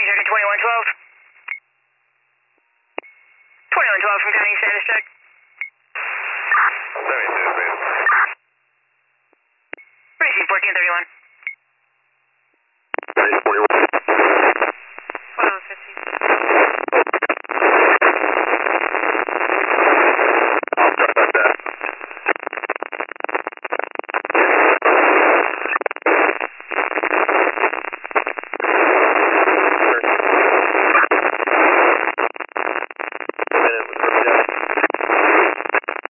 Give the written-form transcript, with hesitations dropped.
checking 2112. 2112 from county status check. 72, please. Receive 1431. Base 41.